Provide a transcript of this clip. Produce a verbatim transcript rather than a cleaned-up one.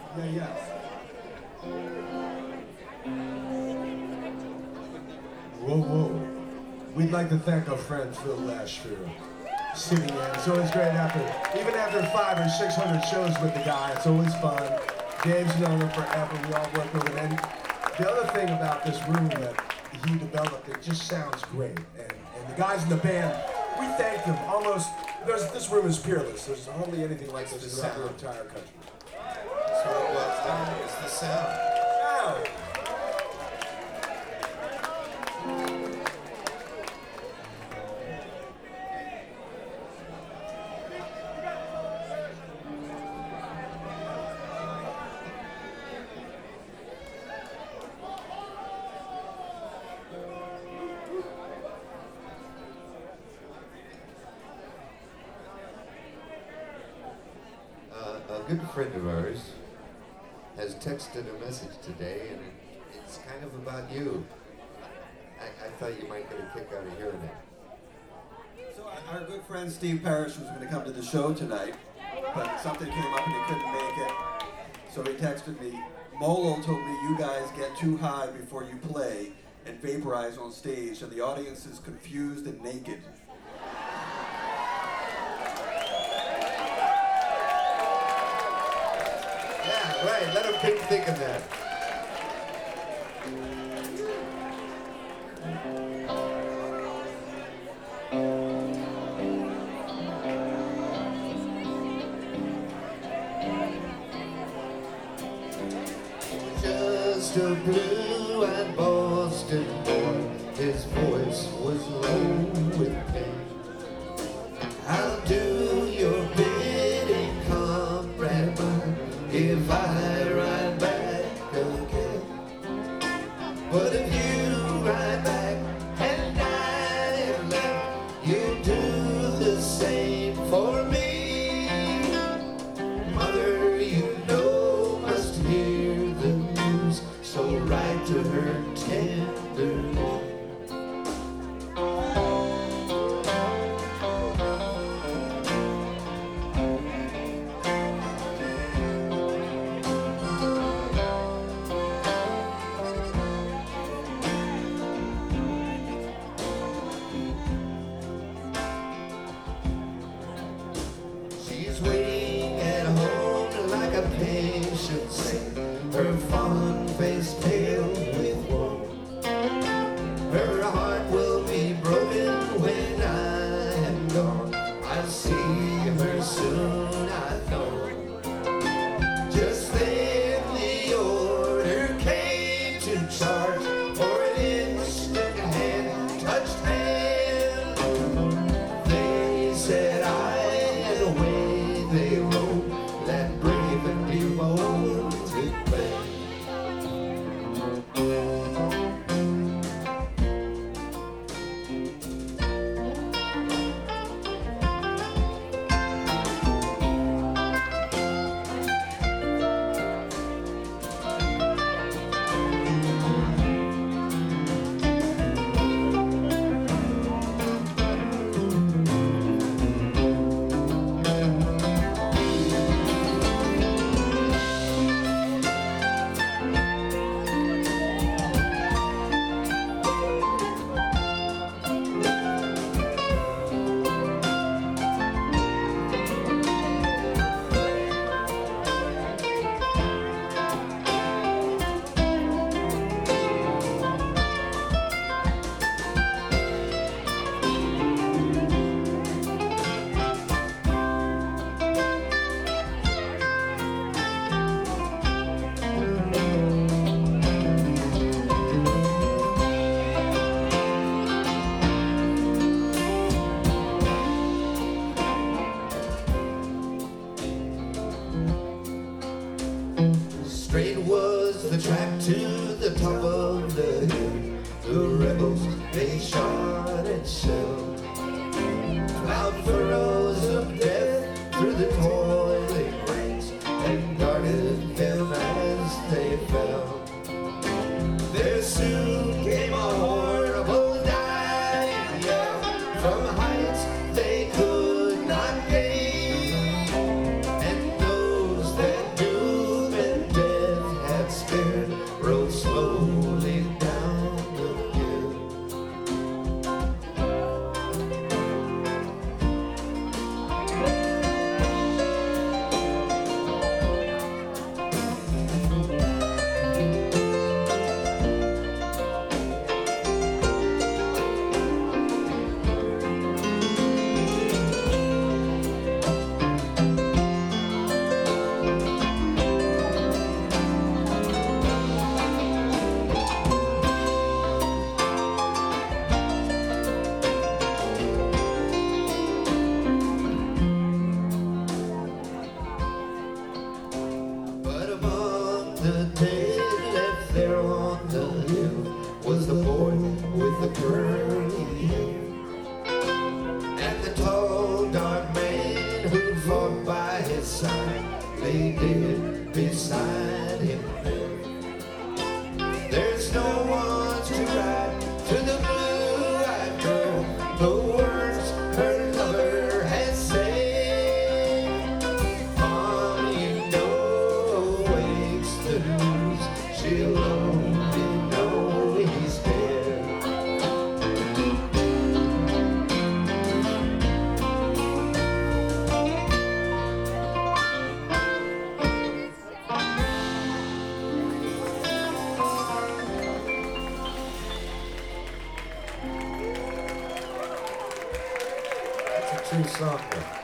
Yeah, yeah. Whoa, whoa. We'd like to thank our friend Phil Lesh for sitting in. It's always great after, even after five or six hundred shows with the guy, it's always fun. Dave's known him forever, we all work with him. And the other thing about this room that he developed, it just sounds great. And, and the guys in the band, we thank them almost, there's, this room is peerless. There's hardly anything like this throughout the entire country. That's what it was down. It's the sound. Sound. A good friend of ours has texted a message today, and it, it's kind of about you. I, I thought you might get a kick out of hearing it. So our good friend Steve Parrish was going to come to the show tonight, but something came up and he couldn't make it. So he texted me, Molo told me you guys get too high before you play and vaporize on stage, and the audience is confused and naked. Right, let him keep thinking that. Just a blue-eyed Boston boy, his voice was low with pain. I'll do your bidding, comrade mine, if I ride back again. But if you ride back and I am left, you do the same for me. Mother, you know, must hear the news, so write to her tenderly. Her fond face pale with woe. Her heart will be broken when I am gone. I'll see her soon, I know. Just then the order came to charge for an instant hand-touched hand. They said I, and away they rode, that brave and devoted band. Straight was the track to the top of the hill. The rebels, they shot and shelled. Cloud furrows of death through the toiling ranks and guarded them as they fell. There soon came a horrible dying yell from heights they could not gain, and those that doom and lay dead beside him there. There's no one to write to the blue-eyed girl the words her lover has said. Mom, you know wakes the news, she'll only know he's dead. It's a true song, though.